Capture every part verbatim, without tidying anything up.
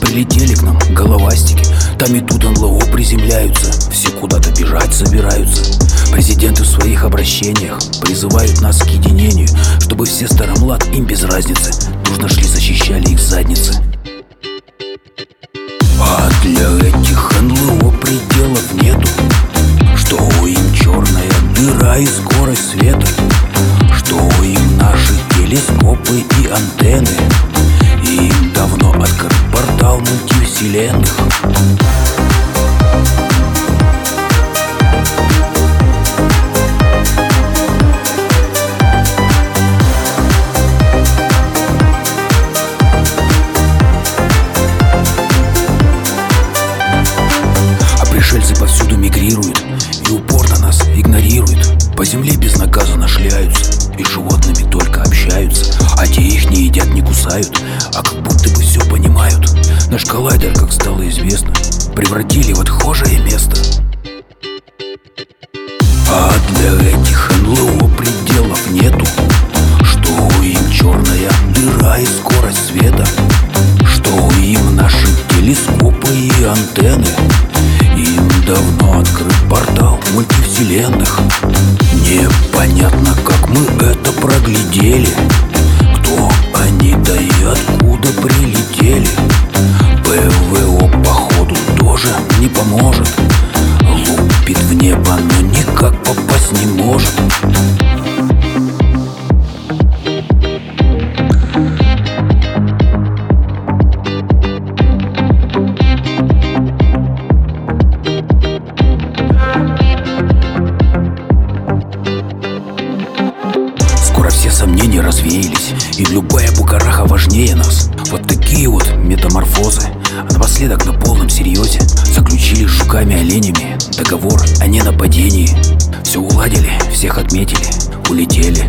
Прилетели к нам головастики, там и тут эн эл о приземляются. Все куда-то бежать собираются. Президенты в своих обращениях призывают нас к единению, чтобы все старомлад, им без разницы, нужно шли защищали их задницы. А для этих эн эл о пределов нету, что им черная дыра и скорость света, что им наши телескопы и антенны, им давно открыт портал мультивселенных. Пришельцы повсюду мигрируют и упорно нас игнорируют. По земле безнаказанно шляются и с животными только общаются. А те их не едят, не кусают, а как будто бы все понимают. Наш коллайдер, как стало известно, превратили в отхожее место. А для этих эн эл о пределов нету, что им черная дыра и скорость света, что им наши телескопы и антенны, им давно открыт портал мультивселенных. Непонятно, как мы это проглядели, кто они, да и откуда прилетели. пэ вэ о походу тоже не поможет, лупит в небо, но никак попасть не может. Все сомнения развеялись, и любая букараха важнее нас. Вот такие вот метаморфозы. А напоследок на полном серьезе заключили с жуками-оленями договор о ненападении. Все уладили, всех отметили, улетели,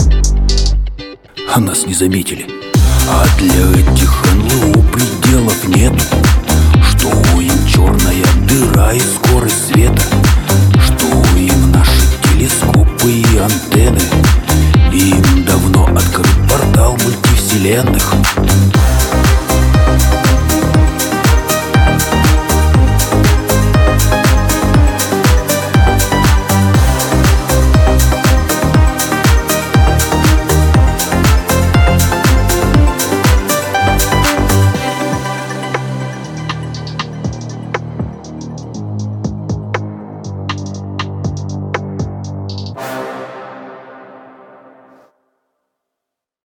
а нас не заметили. А для этих эн эл о пределов нет, что им черная дыра и скорость света, что им наши телескопы и антенны, им давно открыт портал мультивселенных.